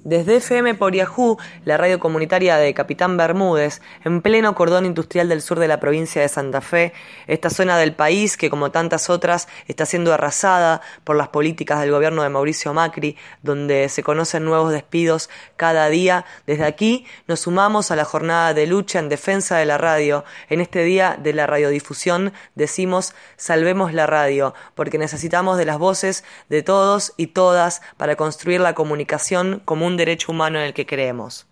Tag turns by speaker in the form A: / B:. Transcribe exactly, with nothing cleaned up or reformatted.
A: Desde F M por Yahoo, la radio comunitaria de Capitán Bermúdez, en pleno cordón industrial del sur de la provincia de Santa Fe, esta zona del país que, como tantas otras, está siendo arrasada por las políticas del gobierno de Mauricio Macri, donde se conocen nuevos despidos cada día. Desde aquí nos sumamos a la jornada de lucha en defensa de la radio. En este día de la radiodifusión decimos: salvemos la radio, porque necesitamos de las voces de todos y todas para construir la comunicación como un derecho humano en el que creemos.